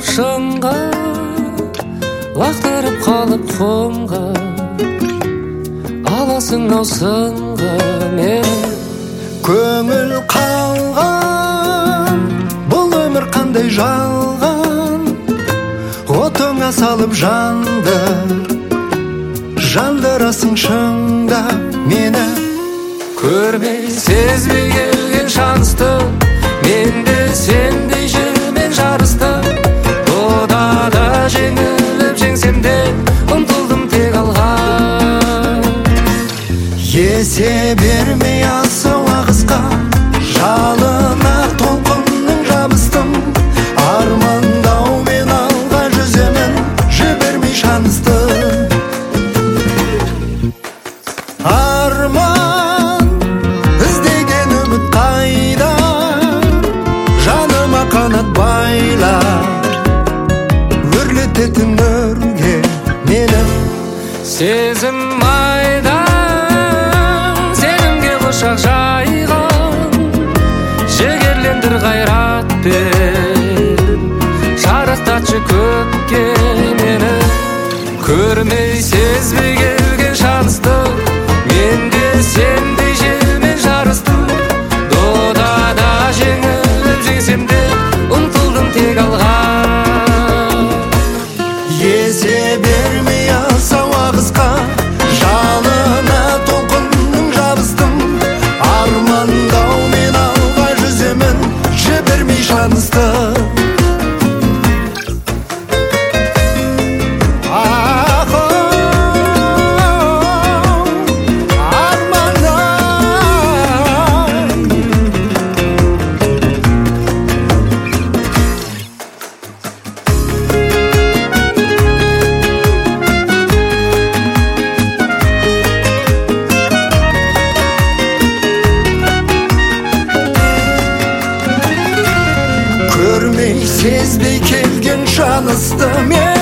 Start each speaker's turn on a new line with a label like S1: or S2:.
S1: шыңға, лақтырып қалып құмға, аласың ау сынға мені.
S2: Көңіл қалған, бұл өмір қандай жалған, отыңа салып жанды, жандырасың шыңда мені.
S1: Көрмей сезбей келген шансты, менде сендей жермен жарысты. Додада жеңіліп жеңсем де, ұмтылдым тек алға.
S2: Есе бермей асау ағысқа, жалына толқынның жабыстым. Армандаумен алға жүземін, жібермей шанысты. Арман іздеген үміт қайда, жаныма қанат байла, өрлететін өрге мені.
S1: Сезім майдан, сенімге құшақ жайған, жігерлендір қайратпен, шарықтатшы көкке мені. Көрмей сезбей келген шансты, менде сендей желмен жарысты. Додада жеңіліп жеңсем де, ұмтылдым тек алға.
S2: Есе бермей асау ағысқа, жалына толқынның жабыстым. Армандаумен алға жүземін, жібермей шанысты. Көрмей сезбей келген жанысты мен.